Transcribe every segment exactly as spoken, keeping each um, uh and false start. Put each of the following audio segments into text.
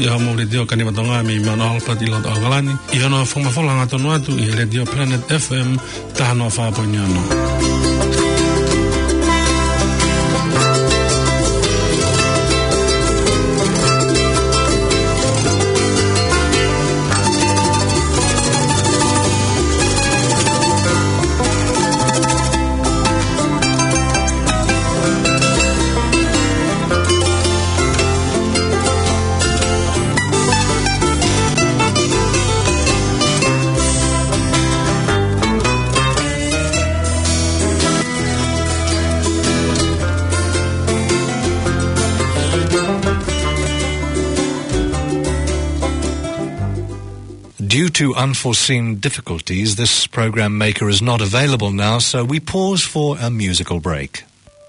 ha mo le dio kani matonga mi mana halpa di lot angalani i ono fonga fola ngato no atu i le dio Planet F M tano fa ponyano. Due to unforeseen difficulties, this program maker is not available now, so we pause for a musical break.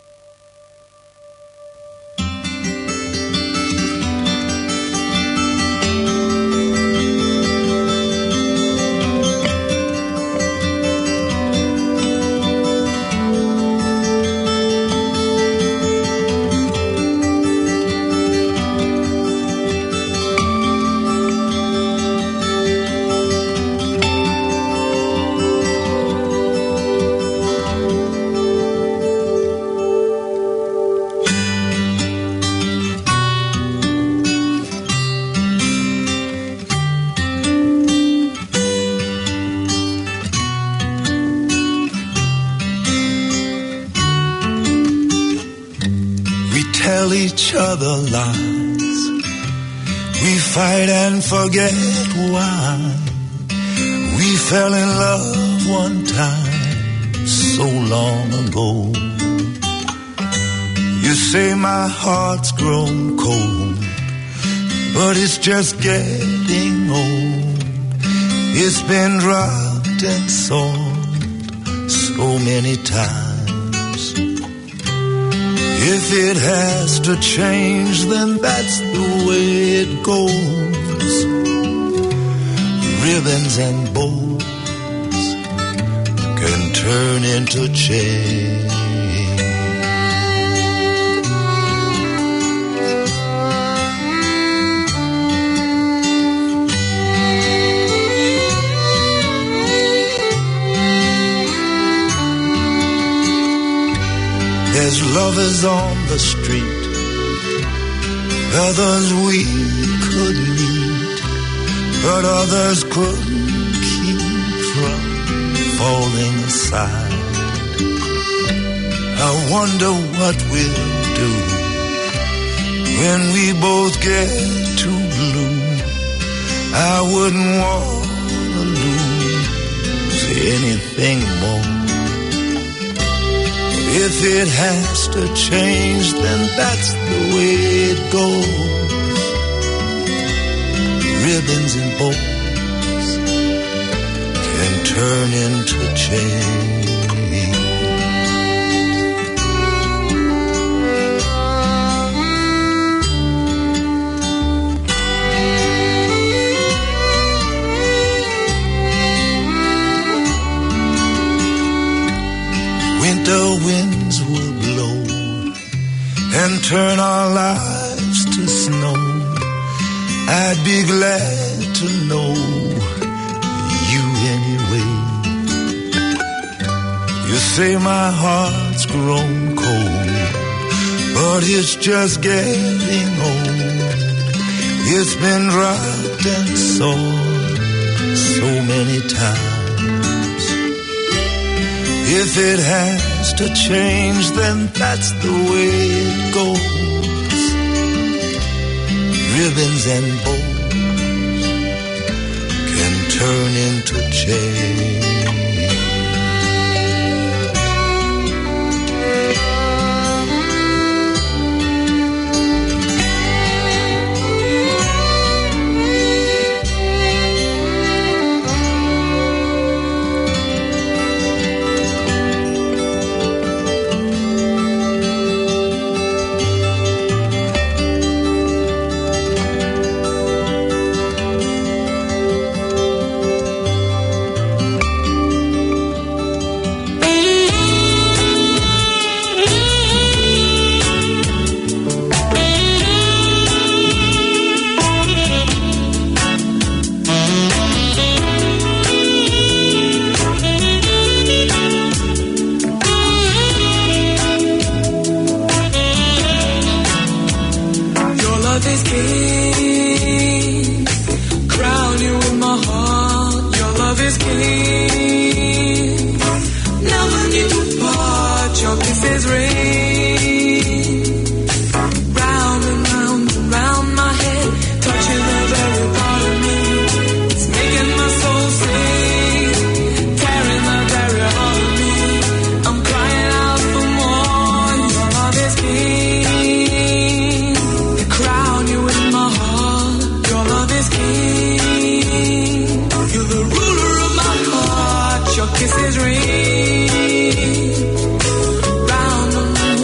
Each other lies. We fight and forget why. We fell in love one time so long ago. You say my heart's grown cold, but it's just getting old. It's been rocked and sold so many times. If it has to change, then that's the way it goes. Ribbons and bows can turn into chains. There's lovers on the street, others we could meet, but others couldn't keep from falling aside. I wonder what we'll do when we both get too blue. I wouldn't want to lose anything more. If it has to change, then that's the way it goes. Ribbons and bows can turn into chains. Winter winds will blow and turn our lives to snow. I'd be glad to know you anyway. You say my heart's grown cold, but it's just getting old. It's been rocked and sold so many times. If it has to change, then that's the way it goes. Ribbons and bows can turn into chains. your kisses ring round and round and round my head, touching the very part of me. It's making my soul sing, tearing the very heart of me. I'm crying out for more. Your love is king. They crown you in my heart. Your love is king. You're the ruler of my heart. Your kisses ring round and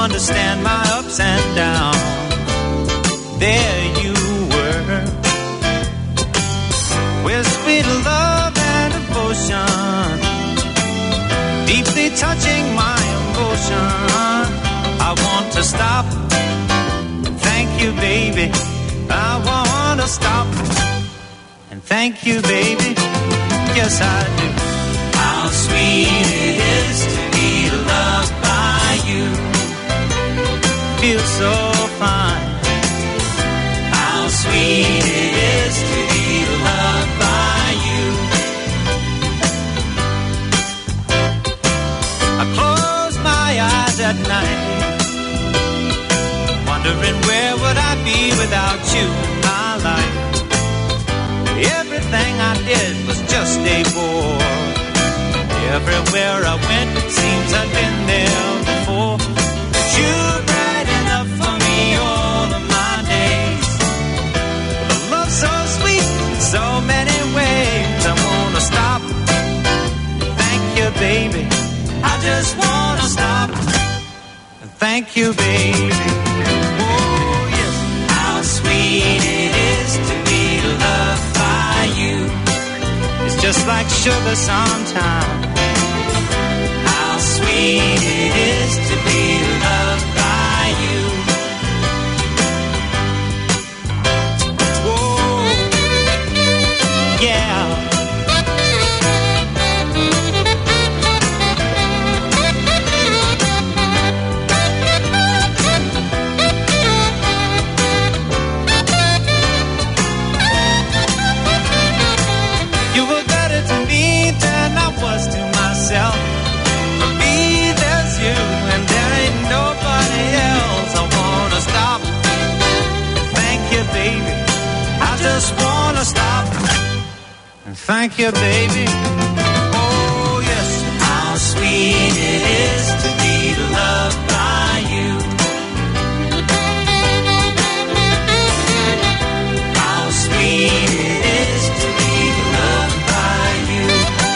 understand my ups and downs. There you were, with sweet love and devotion, deeply touching my emotion. I want to stop. Thank you, baby. I want to stop. And thank you, baby. Yes, I do. How sweet it is to be loved by you. Feels so fine. How sweet it is to be loved by you. I close my eyes at night, wondering where would I be without you in my life. Everything I did was just a bore. Everywhere I went, it seems I've been there before. But you're bright enough for me all of my days. With a love so sweet in so many ways. I wanna stop. Thank you, baby. I just wanna stop. Thank you, baby. Oh, yes. How sweet it is to be loved by you. It's just like sugar sometimes. How sweet it is to be loved by you. Whoa, yeah. You were better to me than I was to myself. For me, there's you, and there ain't nobody else. I wanna stop. Thank you, baby. I just wanna stop. And thank you, baby. Oh, yes. How sweet it is to be loved by you. How sweet it is to be loved by you.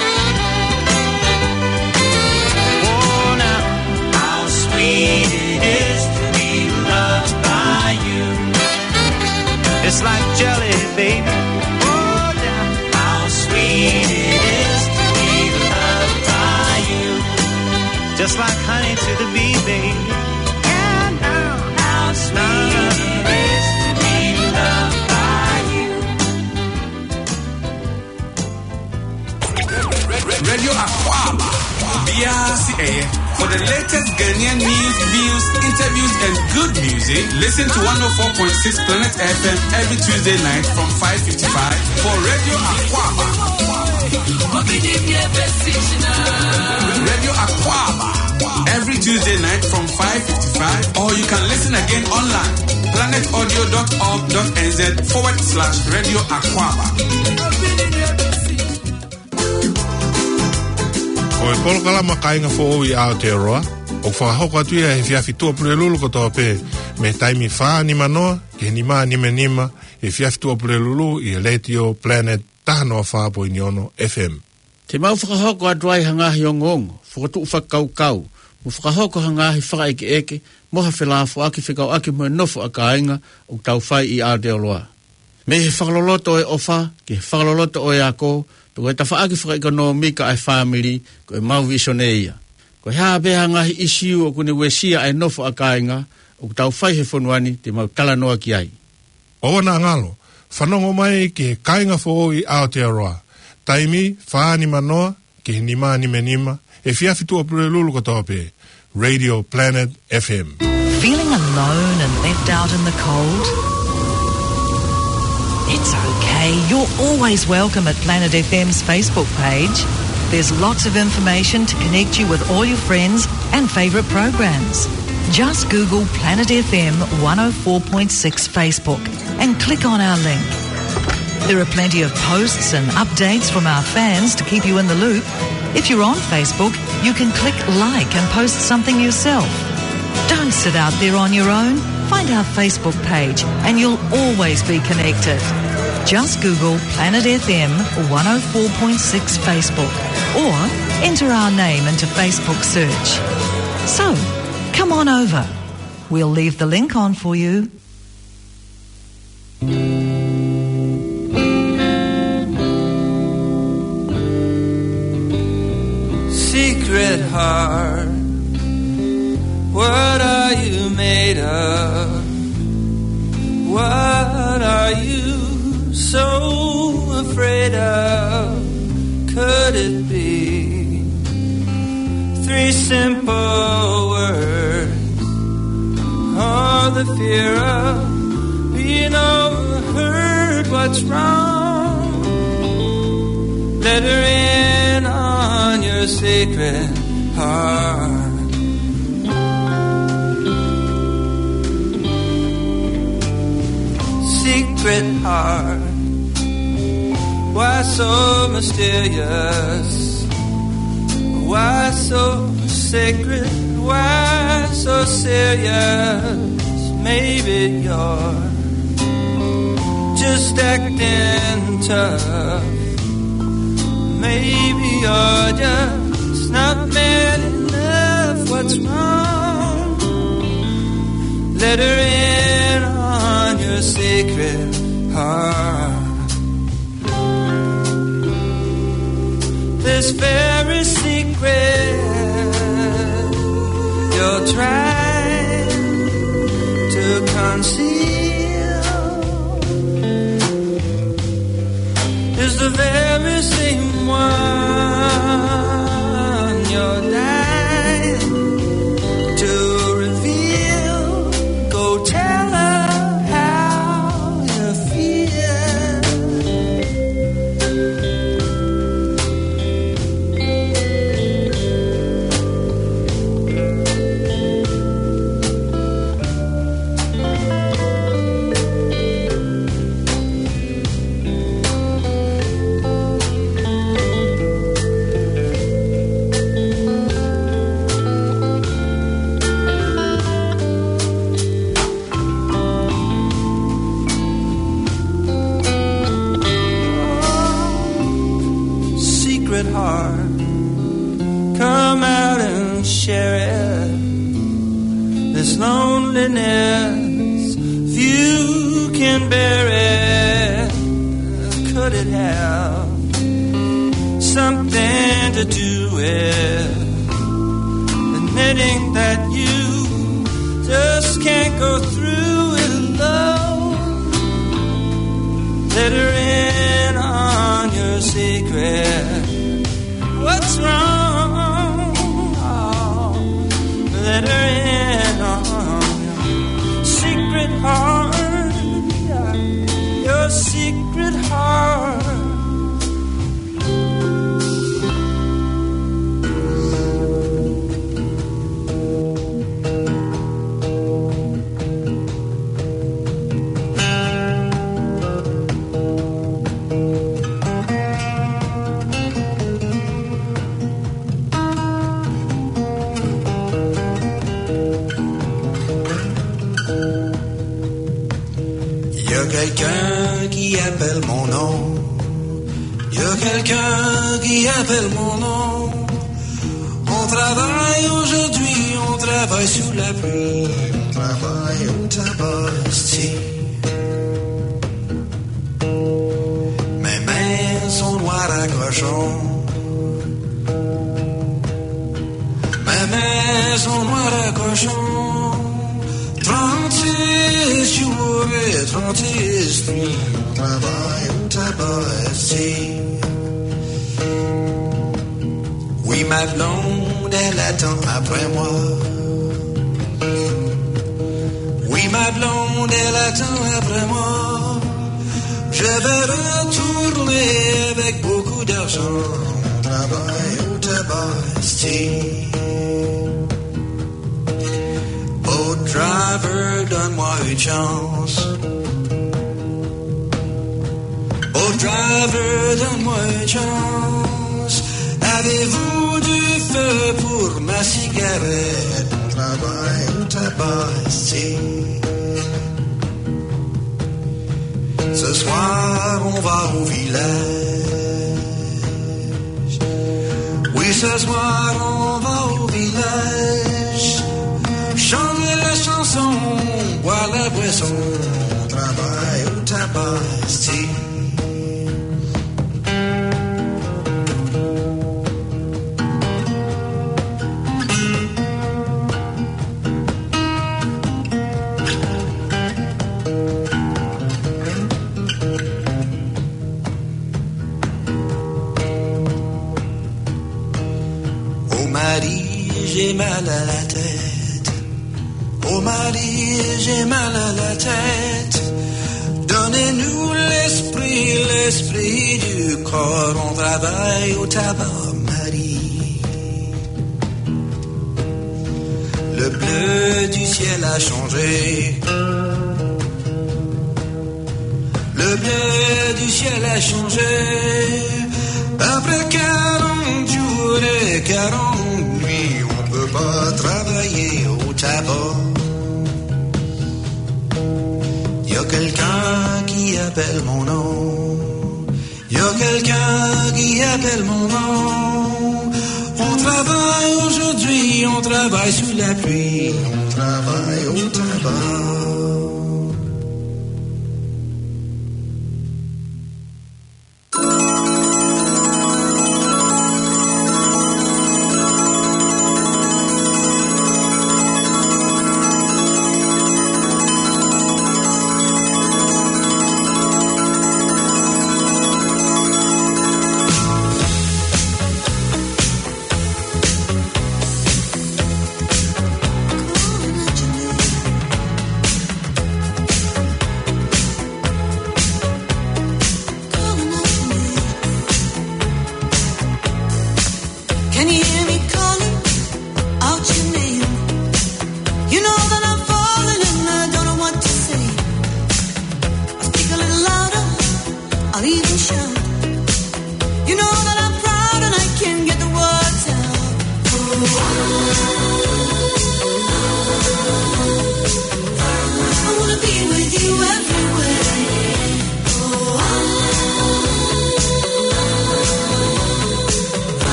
Oh, now, how sweet it is to be loved by you. It's like jelly, baby. Oh, yeah. How sweet it is to be loved by you. Just like honey to the bee, baby. And now, how sweet it is to be loved by you. Radio Aquaba, B R C A. For the latest Ghanaian news, views, interviews, and good music, listen to one oh four point six Planet F M every Tuesday night from five fifty-five for Radio Aquaba. Radio Aquaba, every Tuesday night from five fifty-five, or you can listen again online, planet audio dot org dot n z forward slash Radio Aquaba. O e polo kalama kainga fo o i Aotearoa, o whakahoko atu ia he whiawhitua pule lulu kotoa pe, me taimi whaa ni manoa, ke ni maa nime nima, he whiawhitua pule lulu i Letio Planet tahanoa whaa po iniono F M. Te mau whakahoko atuai hangahi o ngongo, whakatu whakau kau, mo whakahoko hangahi whakaeke eke, moha whelafo aki whikau aki mo nofo a kainga, o tau whai i Aotearoa. Me he whakaloloto e ofa, ke he whakaloloto o e ako, to e tawhaaki whakaekonomika ai family, ko e mau visioneia. Ko he habeha ngahi isiu o kune wesia ai nofo a kainga, o tau whai he whonuani te mau talanoa ki ai. O na ngalo, whanongo mai ke kainga fo i Aotearoa. Taimi, whaani manoa, ke ni maa nime nima, e whiawhitua pule lulu kotoa pe, Radio Planet F M. Feeling alone and left out in the cold? It's okay. You're always welcome at Planet F M's Facebook page. There's lots of information to connect you with all your friends and favourite programs. Just Google Planet F M one oh four point six Facebook and click on our link. There are plenty of posts and updates from our fans to keep you in the loop. If you're on Facebook, you can click like and post something yourself. Don't sit out there on your own. Find our Facebook page and you'll always be connected. Just Google Planet F M one oh four point six Facebook or enter our name into Facebook search. So, come on over. We'll leave the link on for you. Secret heart, what are you made of? What are you so afraid of? Could it be three simple words, or the fear of being overheard? What's wrong? Let her in on your secret heart. Secret heart, why so mysterious? Why so sacred? Why so serious? Maybe you're just acting tough. Maybe you're just not man enough. What's wrong? Let her in on your secret heart. This very secret you're trying to conceal is the very same one you're dying to reveal. Go tell her how you feel. Heart, come out and share it. This loneliness, few can bear it. Could it have something to do with admitting that you just can't go through it alone? Let her in on your secret. What's wrong? Oh, let her in on your secret heart, yeah, your secret heart. Quelqu'un qui appelle mon nom. Il y a quelqu'un qui appelle mon nom. On travaille aujourd'hui, on travaille sous la pluie. On travaille au tabac. Mes mains sont noires à cochon. Mes mains sont noires à cochon. trente-six jours et trente-six nuits, on travaille au tabac. Oui, ma blonde, elle attend après moi. Oui, ma blonde, elle attend après moi. Je vais retourner avec beaucoup d'argent. On travaille au tabac. Oh driver, donne-moi une chance. Oh driver, donne-moi une chance. Avez-vous du feu pour ma cigarette? On travaille au tabac. Ce soir on va au village. Oui, ce soir on va au village. Changer la chanson, boire la boisson, on travaille au tabac, si. J'ai mal à la tête. Oh Marie, j'ai mal à la tête. Donnez-nous l'esprit, l'esprit du corps. On travaille au tabac, Marie. Le bleu du ciel a changé. Le bleu du ciel a changé. Après quarante jours et quarante nuits, on peut pas travailler au tabac. Y a quelqu'un qui appelle mon nom. Y a quelqu'un qui appelle mon nom. On travaille aujourd'hui, on travaille sous la pluie. On travaille au tabac.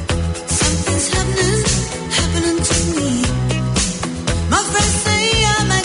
Something's happening, happening to me. My friends say I'm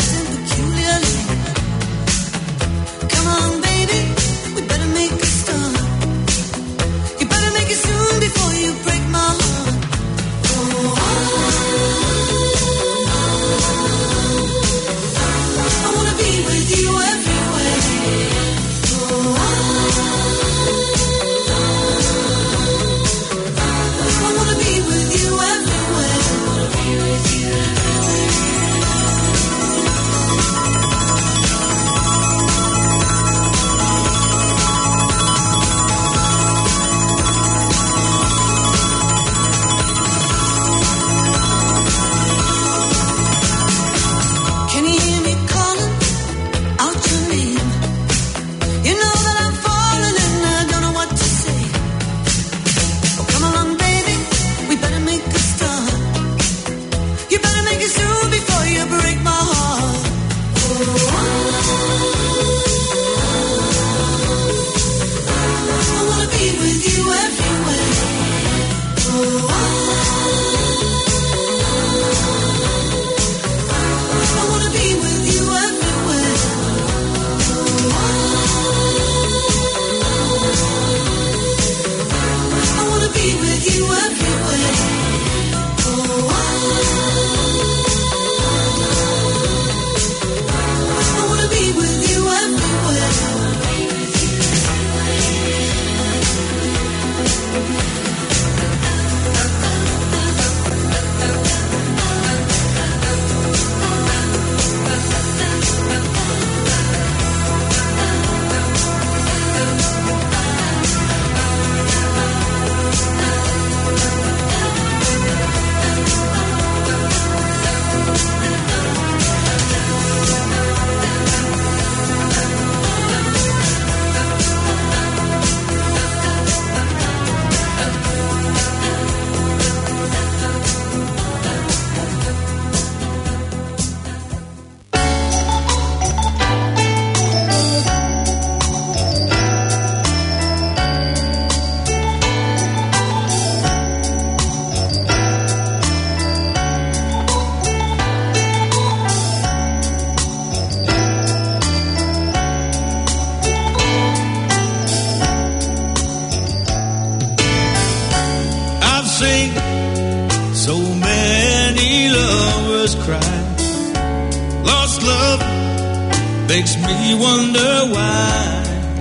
seen so many lovers cry. Lost love makes me wonder why.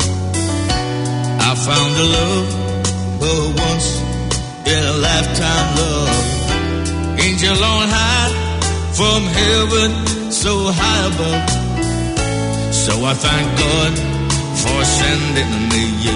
I found a love, but once in a lifetime love. Angel on high from heaven, so high above. So I thank God for sending me you.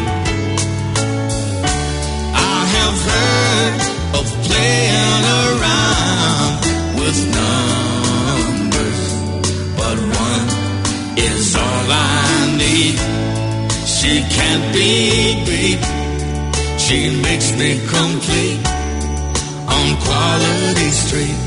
I have heard of playing around with numbers, but one is all I need. She can't be beat. She makes me complete on Quality Street.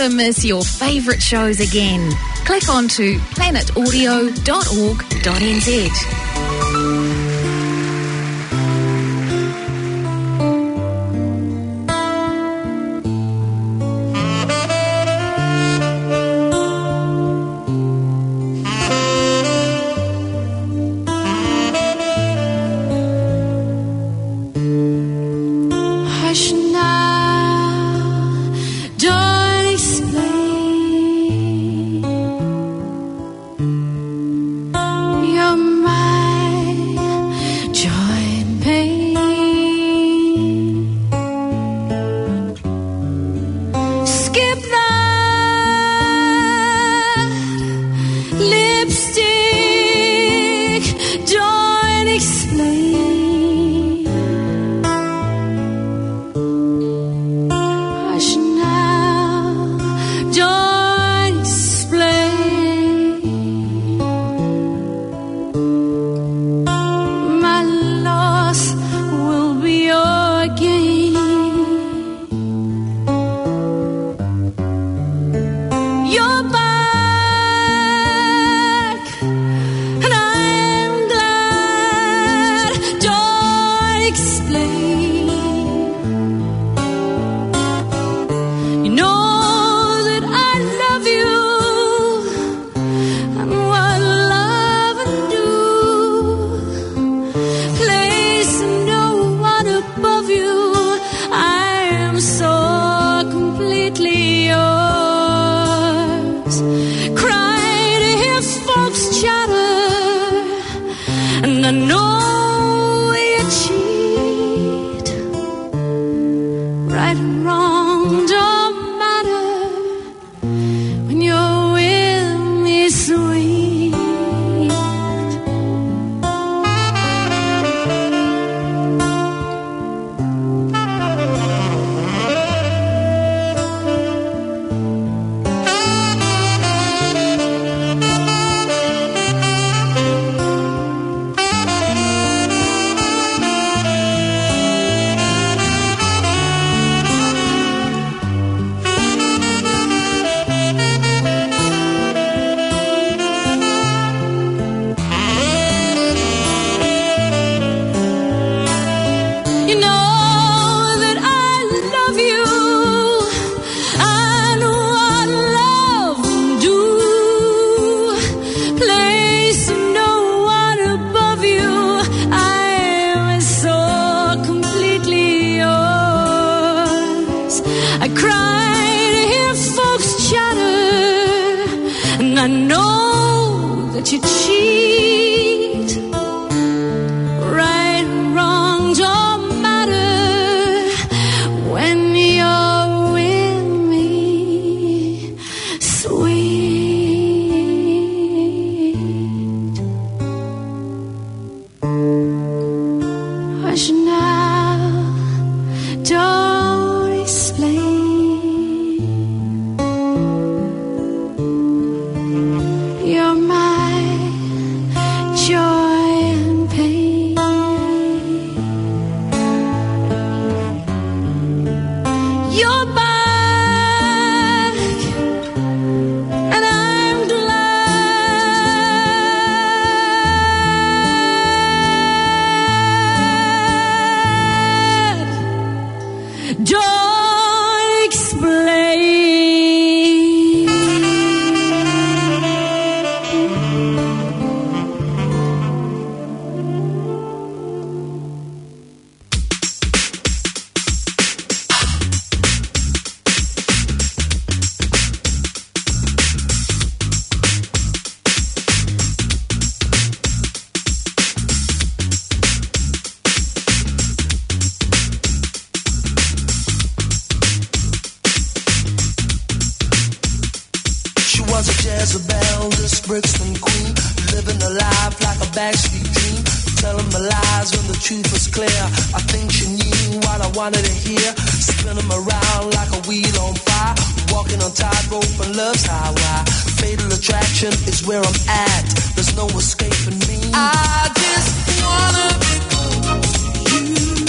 never miss your favourite shows again. Click on to planet audio dot org dot n z.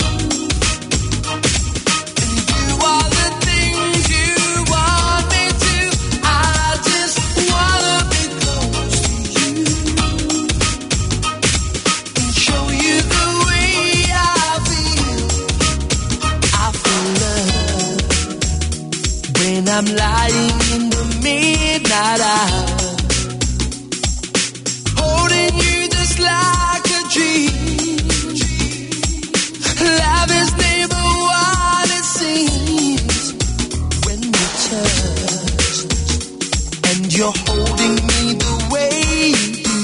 And you are the things you want me to I'm lying in the midnight hour, holding you just like a dream. Love is never what it seems when we touch, and you're holding me the way you do.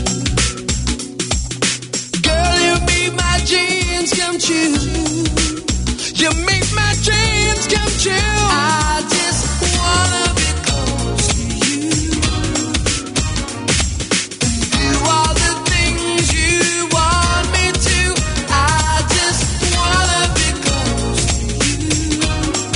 Girl, you make my dreams come true. You make my dreams come true. I just wanna be close to you, do all the things you want me to. I just wanna be close to you,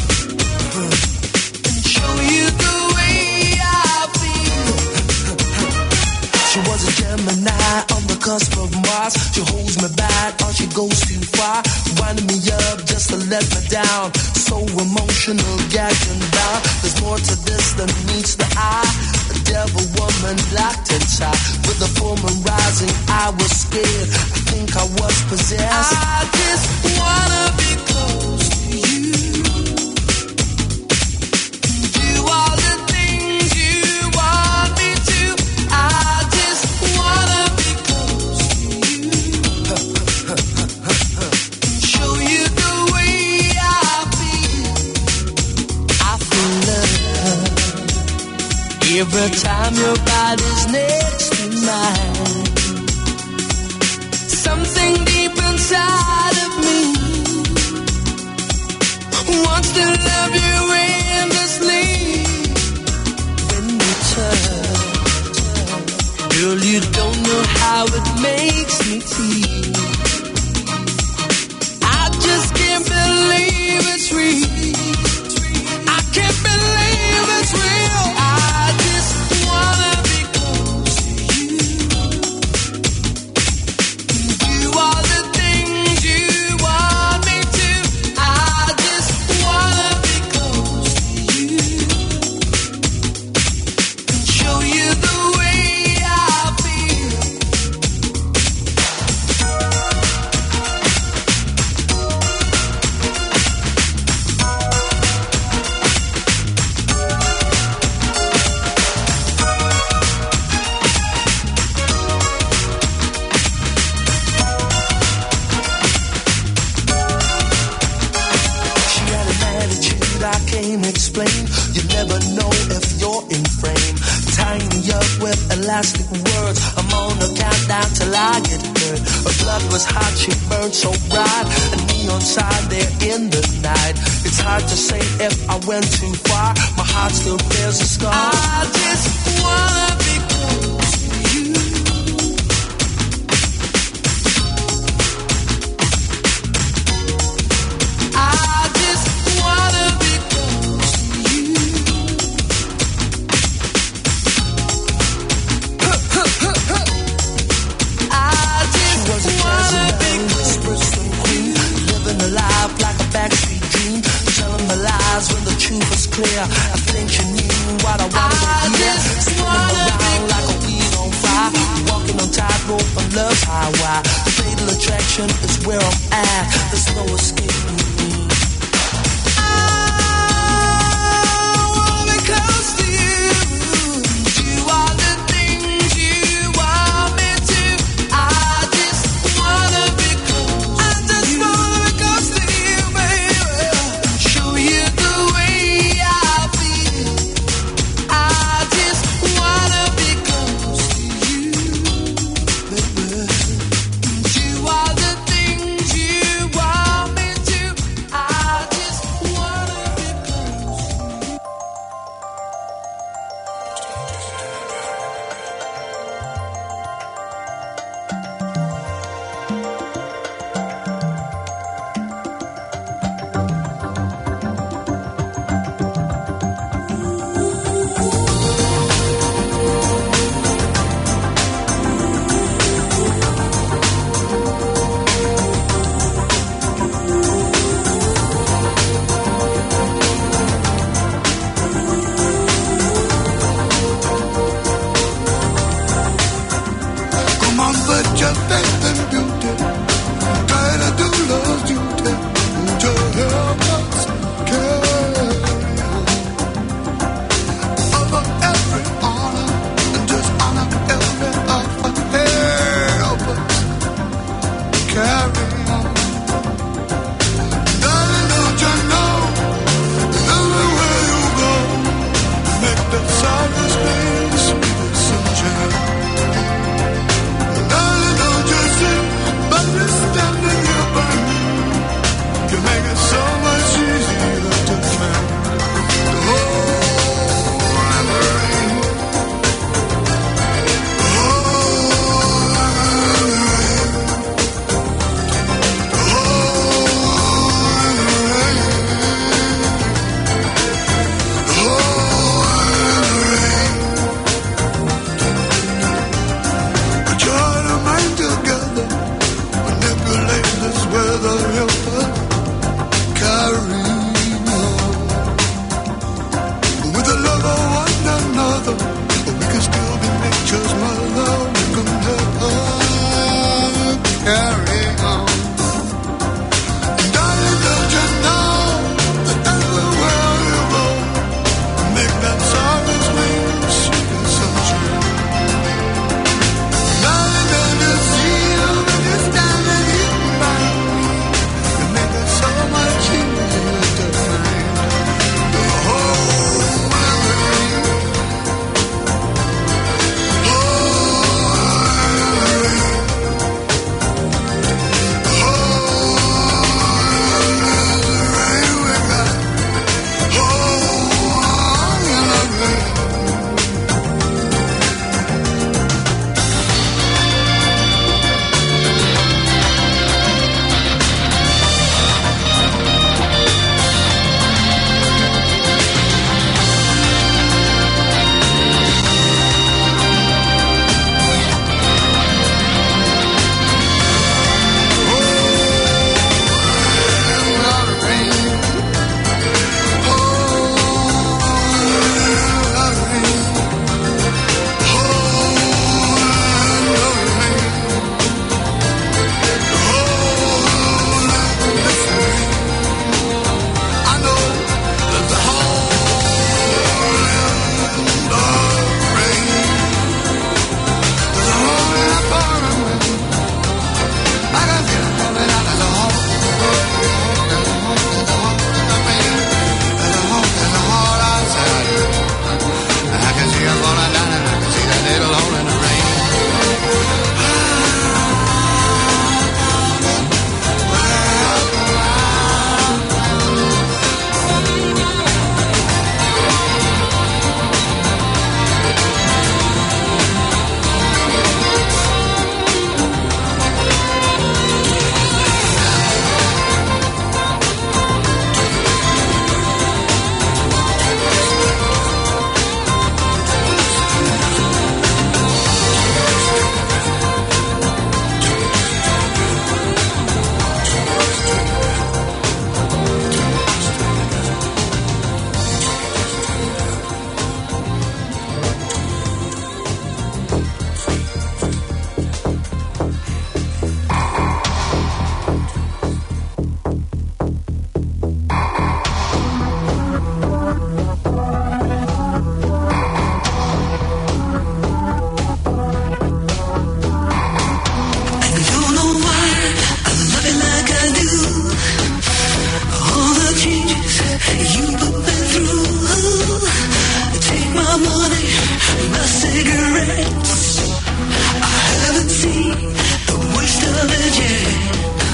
and show you the way I feel. She was a Gemini on the cusp of Mars. She holds me back or she goes too far, winding me up just to let me down. So emotional, gagged and bound. There's more to this than meets the eye. A devil woman locked inside. With the full moon rising, I was scared. I think I was possessed. I just wanna be close to you, do all the things you want me to. I just wanna be close to you, show you the way I feel. I feel love every time your body's next to mine. Something deep inside of me wants to love you endlessly. When we touch, girl, you don't know how it makes me feel. I just can't believe it's real. I can't believe it's real. I just wanna be close to you, do all the things you want me to. I just wanna be close to you, and show you the way I feel. She had an attitude I can't explain. You never know if you're in frame. Tying me up with elastic words. I'm on a countdown till I get hurt. Her blood was hot, she burned so bright. A neon sign there in the night. It's hard to say if I went too far. My heart still bears a scar. I just wanna be close to you. I just wanna be close to you. I just wanna be close to you. Living a life like a backstreet dream. Telling my lies when the truth is clear. I think you knew what I wanted to hear. Spinning around like a weed on fire. Walking on tightrope on love's highway. Fatal attraction is where I'm at. There's no escaping me. I wanna be close to you, do all the things you want me to. I just wanna be close. I just wanna be close to you, baby. Show you the way I feel. I just wanna be close to you, baby. Do all the things you want me to. cigarettes. I haven't seen the worst of it yet.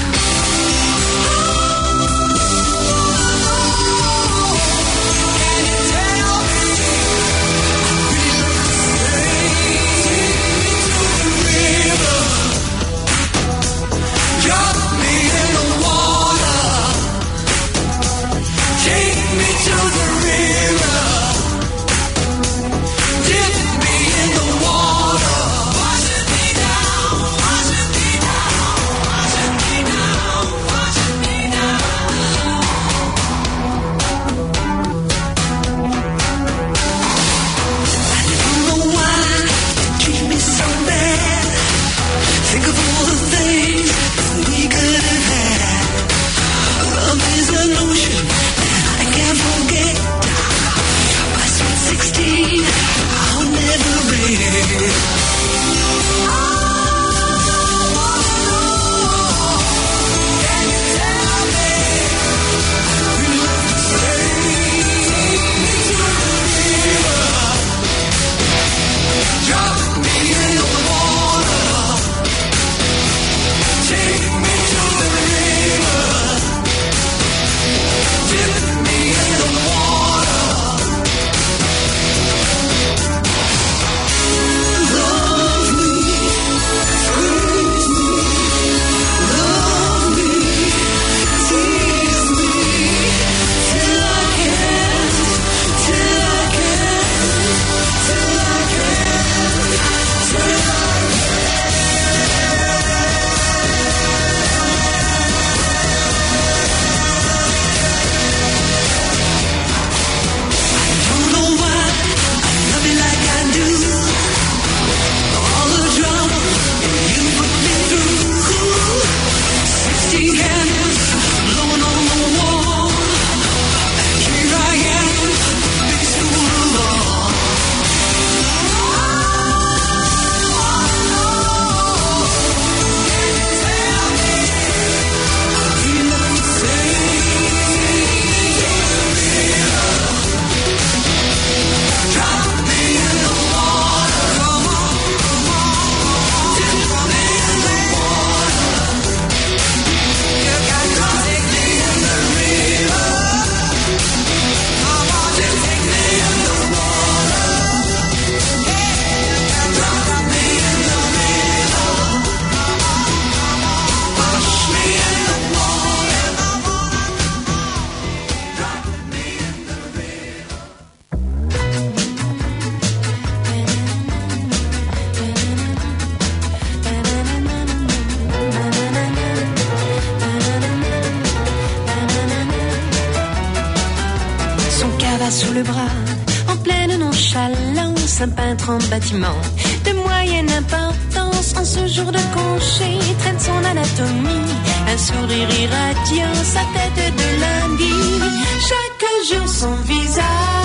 Sous le bras, en pleine nonchalance, un peintre en bâtiment de moyenne importance. En ce jour de congé, traîne son anatomie, un sourire irradiant, sa tête de lundi. Chaque jour son visage,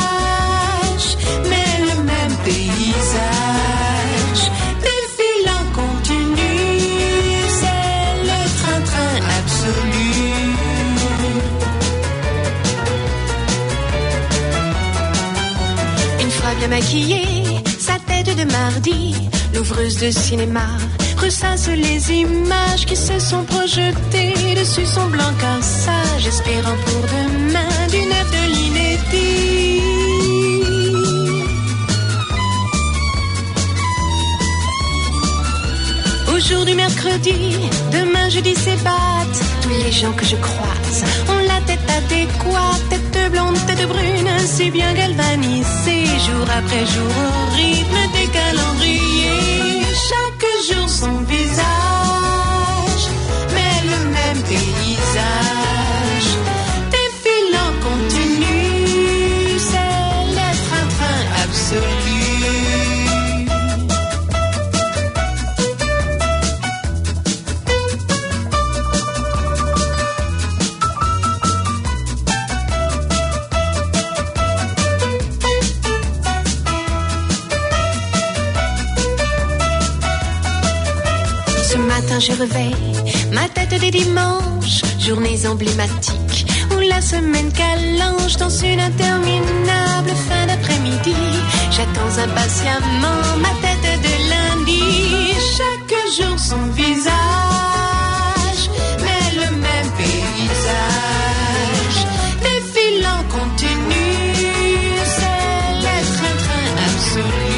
mais le même paysage, défilant continu, c'est le train-train absolu. Bien maquillée, sa tête de mardi, l'ouvreuse de cinéma ressasse les images qui se sont projetées dessus son blanc cassage, espérant pour demain du neuf de l'inédit. Aujourd'hui mercredi, demain jeudi s'ébattent tous les gens que je croise ont la tête adéquate, tête blonde, tête brune, si bien galvanisée, jour après jour au rythme des calendriers. Chaque jour son visage, mais le même paysage, défilant continu, c'est le train-train absolu. Je réveille ma tête des dimanches, journées emblématiques où la semaine qu'allonge dans une interminable fin d'après-midi. J'attends impatiemment ma tête de lundi. Chaque jour son visage, mais le même paysage. Défilant continu, c'est le train-train absolu.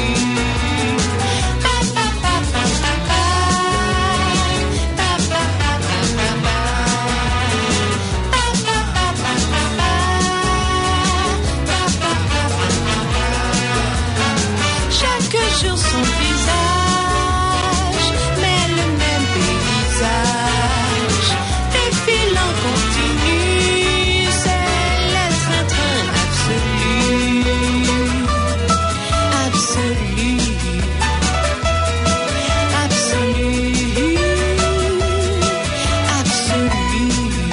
Sur son visage, mais le même paysage. Défilant continu, c'est le train-train absolu. Absolu. Absolu. Absolu.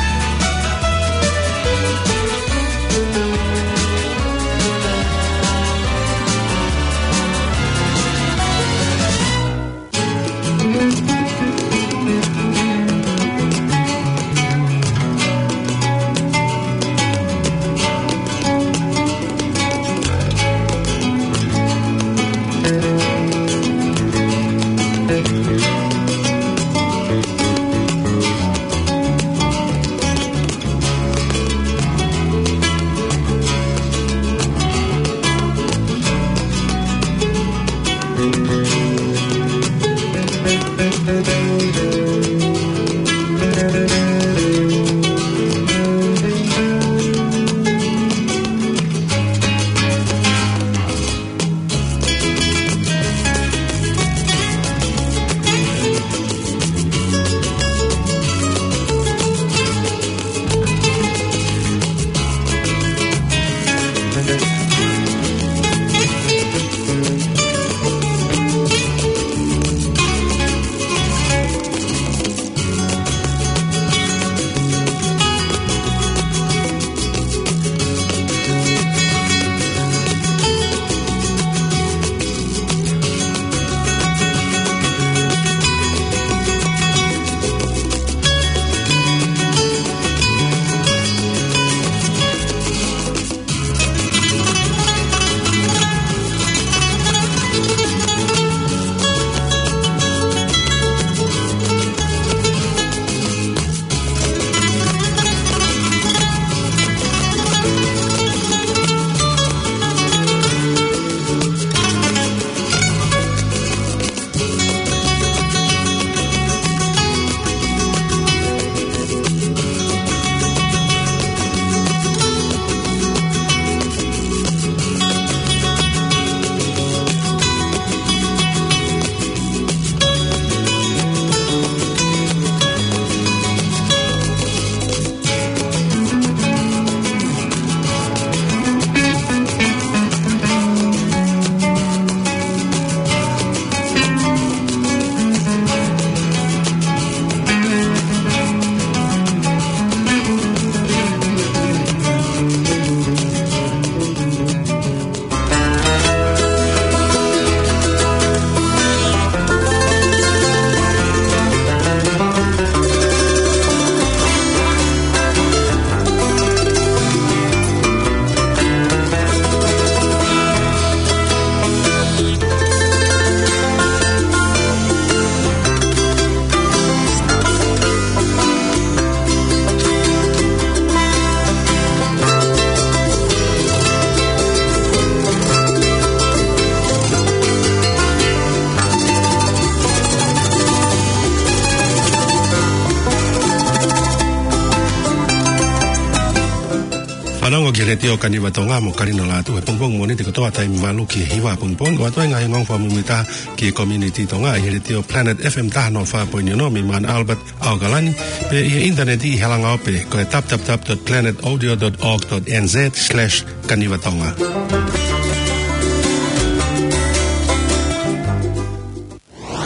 Anong gire tio kani batonga mo kari no la tu e pongpong mo ni te kotoa tai malu ki hiwa pongpong wa toi ngai ngong fa mi mita ki community tonga gire tio Planet F M ta no fa po ni no mi man Albert Augalani pe i internet i halanga pe ko tap tap tap dot planet audio dot org dot n z slash kani batonga.